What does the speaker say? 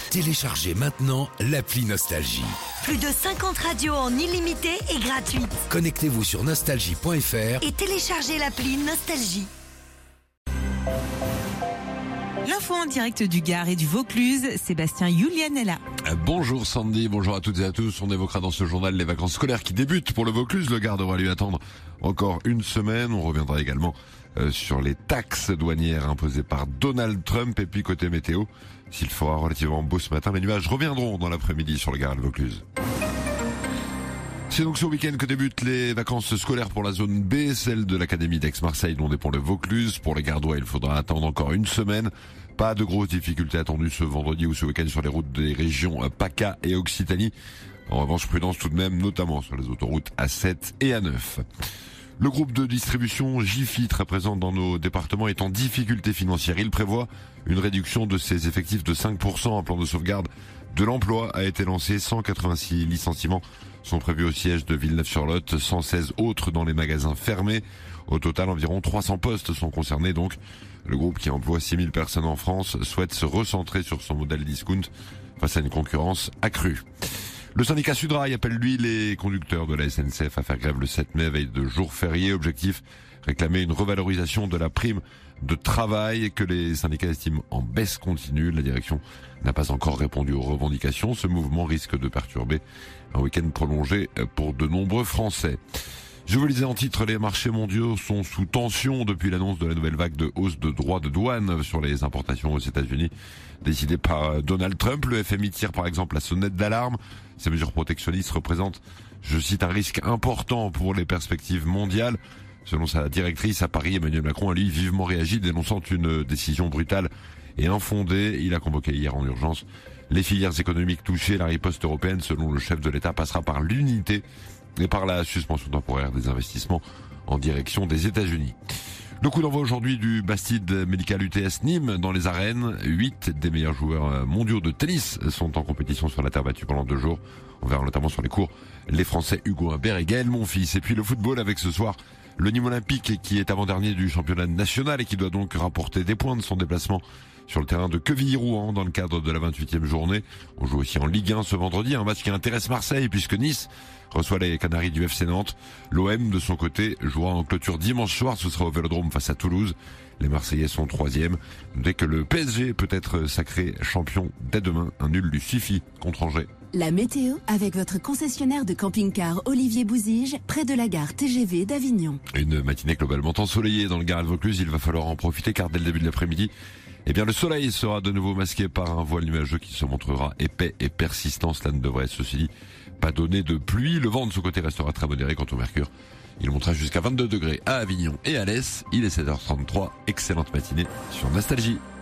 Téléchargez maintenant l'appli Nostalgie. Plus de 50 radios en illimité et gratuite. Connectez-vous sur nostalgie.fr Et téléchargez l'appli Nostalgie. L'info en direct du Gard et du Vaucluse, Sébastien Julien est là. Bonjour Sandy, bonjour à toutes et à tous. On évoquera dans ce journal les vacances scolaires qui débutent pour le Vaucluse. Le Gard devra lui attendre encore une semaine. On reviendra également sur les taxes douanières imposées par Donald Trump. Et puis côté météo, s'il fera relativement beau ce matin, les nuages reviendront dans l'après-midi sur le Gard et le Vaucluse. C'est donc ce week-end que débutent les vacances scolaires pour la zone B, celle de l'Académie d'Aix-Marseille dont dépend le Vaucluse. Pour les Gardois, il faudra attendre encore une semaine. Pas de grosses difficultés attendues ce vendredi ou ce week-end sur les routes des régions PACA et Occitanie. En revanche, prudence tout de même, notamment sur les autoroutes A7 et A9. Le groupe de distribution Jiffy, très présent dans nos départements, est en difficulté financière. Il prévoit une réduction de ses effectifs de 5%. Un plan de sauvegarde de l'emploi a été lancé. 186 licenciements sont prévus au siège de Villeneuve-sur-Lot, 116 autres dans les magasins fermés. Au total, environ 300 postes sont concernés. Donc, le groupe qui emploie 6000 personnes en France souhaite se recentrer sur son modèle discount face à une concurrence accrue. Le syndicat Sudrail appelle lui les conducteurs de la SNCF à faire grève le 7 mai, veille de jour férié. Objectif, réclamer une revalorisation de la prime de travail que les syndicats estiment en baisse continue. La direction n'a pas encore répondu aux revendications. Ce mouvement risque de perturber un week-end prolongé pour de nombreux Français. Je vous le disais en titre, les marchés mondiaux sont sous tension depuis l'annonce de la nouvelle vague de hausse de droits de douane sur les importations aux États-Unis décidée par Donald Trump. Le FMI tire par exemple la sonnette d'alarme. Ces mesures protectionnistes représentent, je cite, un risque important pour les perspectives mondiales. Selon sa directrice à Paris, Emmanuel Macron a lui vivement réagi, dénonçant une décision brutale et infondée. Il a convoqué hier en urgence les filières économiques touchées. La riposte européenne, selon le chef de l'État, passera par l'unité et par la suspension temporaire des investissements en direction des États-Unis. Le coup d'envoi aujourd'hui du Bastide Médical UTS Nîmes dans les arènes. 8 des meilleurs joueurs mondiaux de tennis sont en compétition sur la terre battue pendant 2 jours. On verra notamment sur les cours les Français Hugo Humbert et Gaël Monfils. Et puis le football avec ce soir le Nîmes Olympique qui est avant-dernier du championnat national et qui doit donc rapporter des points de son déplacement sur le terrain de Quevilly-Rouen dans le cadre de la 28e journée. On joue aussi en Ligue 1 ce vendredi, un match qui intéresse Marseille puisque Nice reçoit les Canaries du FC Nantes. L'OM, de son côté, jouera en clôture dimanche soir. Ce sera au Vélodrome face à Toulouse. Les Marseillais sont 3e. Dès que le PSG peut être sacré champion dès demain, un nul lui suffit contre Angers. La météo avec votre concessionnaire de camping-car Olivier Bouzige, près de la gare TGV d'Avignon. Une matinée globalement ensoleillée dans le Gard et le Vaucluse. Il va falloir en profiter car dès le début de l'après-midi, le soleil sera de nouveau masqué par un voile nuageux qui se montrera épais et persistant. Cela ne devrait, ceci dit, pas donner de pluie. Le vent de ce côté restera très modéré. Quant au mercure, il montera jusqu'à 22 degrés à Avignon et à l'Est. Il est 7h33. Excellente matinée sur Nostalgie.